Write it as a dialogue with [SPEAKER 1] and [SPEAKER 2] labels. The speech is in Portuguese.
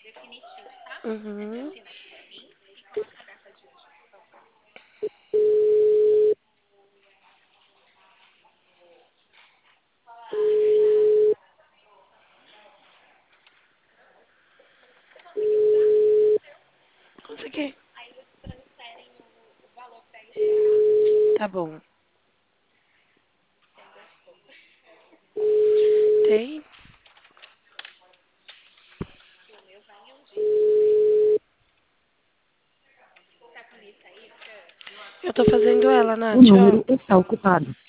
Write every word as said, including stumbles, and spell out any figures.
[SPEAKER 1] Uhum. Consegui. Tá bom. Tem? Eu tô fazendo ela,
[SPEAKER 2] O
[SPEAKER 1] Nath, ó.
[SPEAKER 2] número está ocupado.